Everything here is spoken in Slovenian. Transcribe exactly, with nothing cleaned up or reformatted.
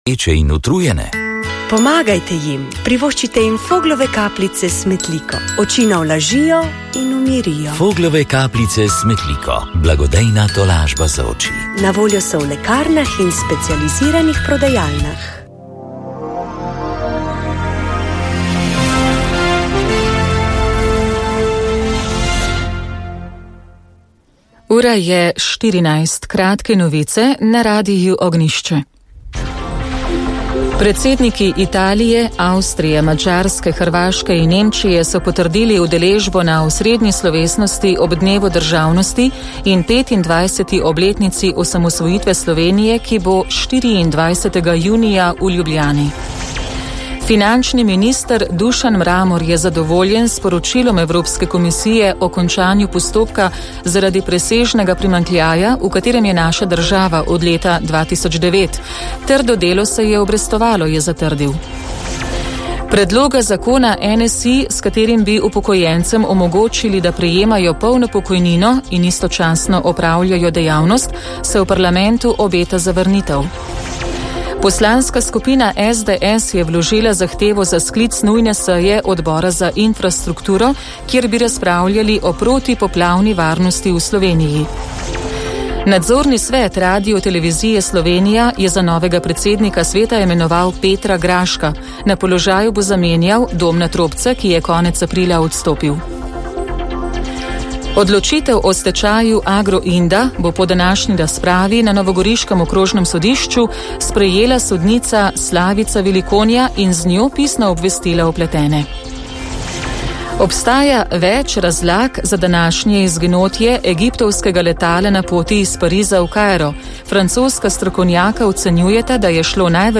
Eče in utrujene. Pomagajte jim, privoščite jim Foglove kapljice s Metliko. Očina vlažijo in umirijo. Foglove kapljice s Metliko. Blagodejna tolažba za oči. Na voljo so v lekarnah in specializiranih prodajalnah. Ura je štirinajst, kratke novice na Radiu Ognjišče. Predsedniki Italije, Avstrije, Madžarske, Hrvaške in Nemčije so potrdili udeležbo na osrednji slovesnosti ob dnevu državnosti in petindvajseti obletnici osamosvojitve Slovenije, ki bo štiriindvajsetega junija v Ljubljani. Finančni minister Dušan Mramor je zadovoljen s poročilom Evropske komisije o končanju postopka zaradi presežnega primanjkljaja, v katerem je naša država od leta dva tisoč devet. Trdo delo se je obrestovalo, je zatrdil. Predloga zakona N S I, s katerim bi upokojencem omogočili, da prejemajo polno pokojnino in istočasno opravljajo dejavnost, se v parlamentu obeta zavrnitev. Poslanska skupina S D S je vložila zahtevo za sklic nujne seje odbora za infrastrukturo, kjer bi razpravljali o protipoplavni varnosti v Sloveniji. Nadzorni svet Radio-televizije Slovenija je za novega predsednika sveta imenoval Petra Graška. Na položaju bo zamenjal Domna Tropca, ki je konec aprila odstopil. Odločitev o stečaju Agroinda bo po današnji razpravi na novogoriškem okrožnem sodišču sprejela sodnica Slavica Velikonja in z njo pisno obvestila vpletene. Obstaja več razlag za današnje izginotje egiptovskega letala na poti iz Pariza v Kairo. Francoska strokovnjaka ocenjujeta, da je šlo najverjetneje